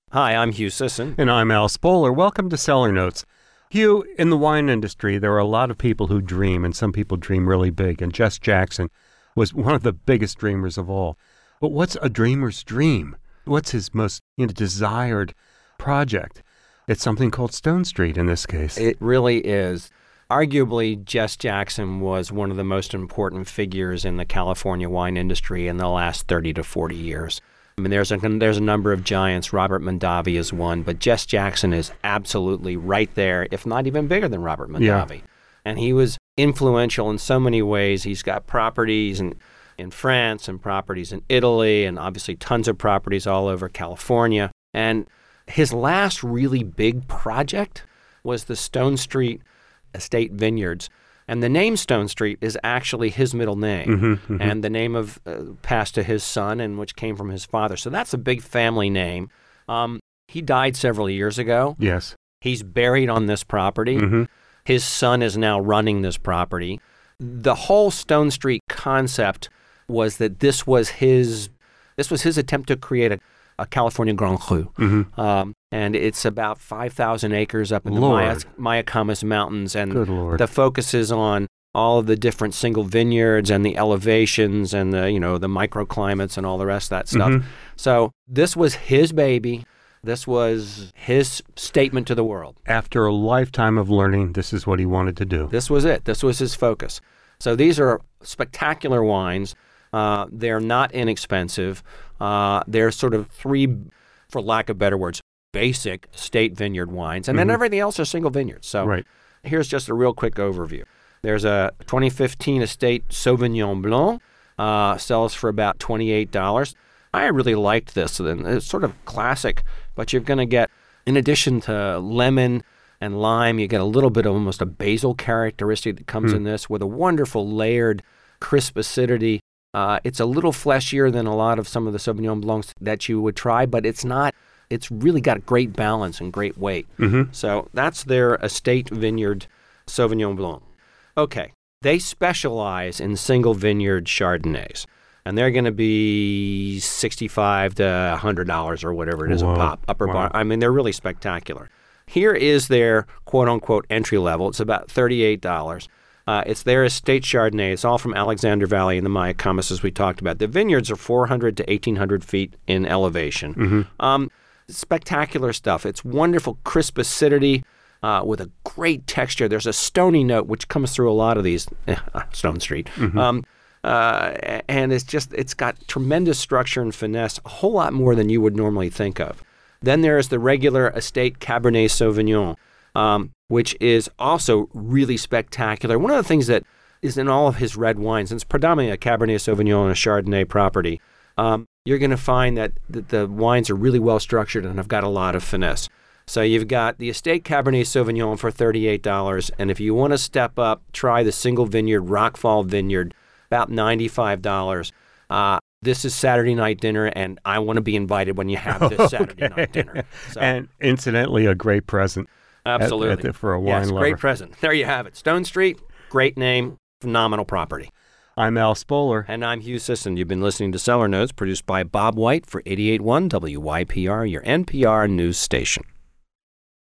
Hi, I'm Hugh Sisson. And I'm Al Spoler. Welcome to Cellar Notes. Hugh, in the wine industry, there are a lot of people who dream, and some people dream really big. And Jess Jackson was one of the biggest dreamers of all. But what's a dreamer's dream? What's his most desired project? It's something called Stone Street in this case. It really is. Arguably, Jess Jackson was one of the most important figures in the California wine industry in the last 30 to 40 years. I mean, there's a number of giants. Robert Mondavi is one, but Jess Jackson is absolutely right there, if not even bigger than Robert Mondavi. Yeah. And he was influential in so many ways. He's got properties in France and properties in Italy and obviously tons of properties all over California. And his last really big project was the Stone Street Estate Vineyards. And the name Stone Street is actually his middle name, and the name of passed to his son, and which came from his father. So that's a big family name. He died several years ago. Yes. He's buried on this property. His son is now running this property. The whole Stone Street concept was that this was his attempt to create a California Grand Cru. And it's about 5,000 acres up in the Mayacamas Mountains. And the focus is on all of the different single vineyards and the elevations and the microclimates and all the rest of that stuff. So this was his baby. This was his statement to the world. After a lifetime of learning, this is what he wanted to do. This was it. This was his focus. So these are spectacular wines. They're not inexpensive. They're sort of three, for lack of better words, basic state vineyard wines. And then everything else are single vineyards. So here's just a real quick overview. There's a 2015 estate Sauvignon Blanc, sells for about $28. I really liked this. It's sort of classic, but you're going to get, in addition to lemon and lime, you get a little bit of almost a basil characteristic that comes in this with a wonderful layered, crisp acidity. It's a little fleshier than a lot of some of the Sauvignon Blancs that you would try, but it's not. It's really got a great balance and great weight. So that's their estate vineyard Sauvignon Blanc. Okay, they specialize in single vineyard Chardonnays, and they're going to be $65 to $100 or whatever it is a pop. Bar. I mean, they're really spectacular. Here is their quote-unquote entry level. It's about $38. It's their estate Chardonnay. It's all from Alexander Valley in the Mayacamas, as we talked about. The vineyards are 400 to 1,800 feet in elevation. Spectacular stuff. It's wonderful crisp acidity with a great texture. There's a stony note which comes through a lot of these Stone Street. And it's got tremendous structure and finesse, a whole lot more than you would normally think of. Then there's the regular estate Cabernet Sauvignon, which is also really spectacular. One of the things that is in all of his red wines, and it's predominantly a Cabernet Sauvignon and a Chardonnay property, you're going to find that the wines are really well structured and have got a lot of finesse. So you've got the estate Cabernet Sauvignon for $38, and if you want to step up, try the single vineyard Rockfall Vineyard, about $95. This is Saturday night dinner, and I want to be invited when you have this Saturday night dinner. So, and incidentally, a great present. Absolutely. For a wine lover. Great present. There you have it. Stone Street, great name, phenomenal property. I'm Al Spoler. And I'm Hugh Sisson. You've been listening to Cellar Notes, produced by Bob White for 88.1 WYPR, your NPR news station.